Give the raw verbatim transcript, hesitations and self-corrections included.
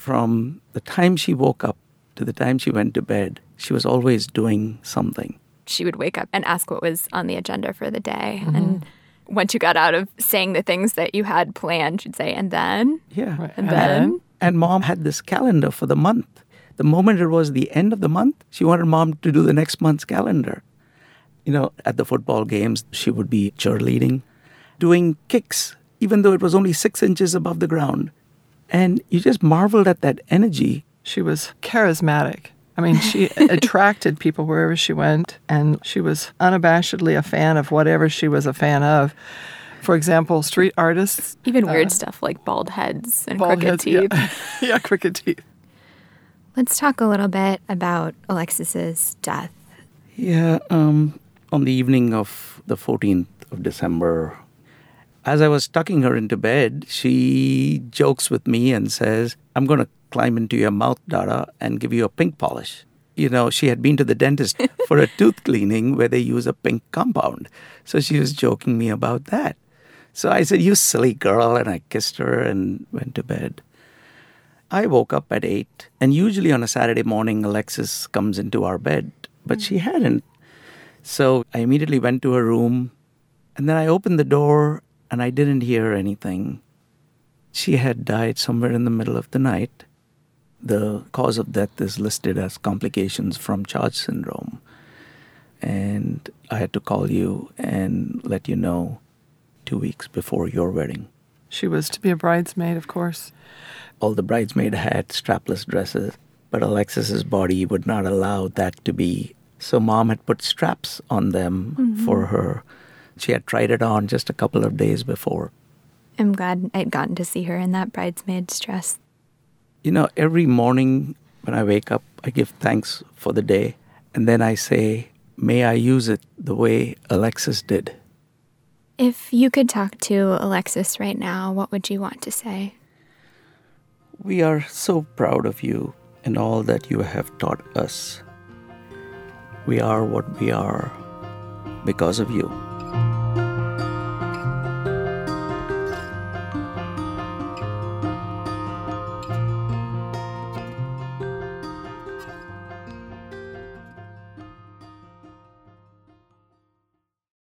from the time she woke up to the time she went to bed, she was always doing something. She would wake up and ask what was on the agenda for the day. Mm-hmm. And once you got out of saying the things that you had planned, she'd say, and then? Yeah. Right. And And then? then? And Mom had this calendar for the month. The moment it was the end of the month, she wanted Mom to do the next month's calendar. You know, at the football games, she would be cheerleading, doing kicks, even though it was only six inches above the ground. And you just marveled at that energy. She was charismatic. I mean, she attracted people wherever she went, and she was unabashedly a fan of whatever she was a fan of. For example, street artists. Even weird uh, stuff like bald heads and bald crooked heads, teeth. Yeah. yeah, crooked teeth. Let's talk a little bit about Alexis's death. Yeah, um, on the evening of the fourteenth of December, as I was tucking her into bed, she jokes with me and says, I'm going to climb into your mouth, Dada, and give you a pink polish. You know, she had been to the dentist for a tooth cleaning where they use a pink compound. So she was joking me about that. So I said, you silly girl, and I kissed her and went to bed. I woke up at eight, and usually on a Saturday morning, Alexis comes into our bed, but she hadn't. So I immediately went to her room, and then I opened the door, and I didn't hear anything. She had died somewhere in the middle of the night. The cause of death is listed as complications from CHARGE syndrome. And I had to call you and let you know two weeks before your wedding. She was to be a bridesmaid, of course. All the bridesmaids had strapless dresses, but Alexis's body would not allow that to be. So Mom had put straps on them mm-hmm. for her. She had tried it on just a couple of days before. I'm glad I'd gotten to see her in that bridesmaid's dress. You know, every morning when I wake up, I give thanks for the day. And then I say, may I use it the way Alexis did. If you could talk to Alexis right now, what would you want to say? We are so proud of you and all that you have taught us. We are what we are because of you.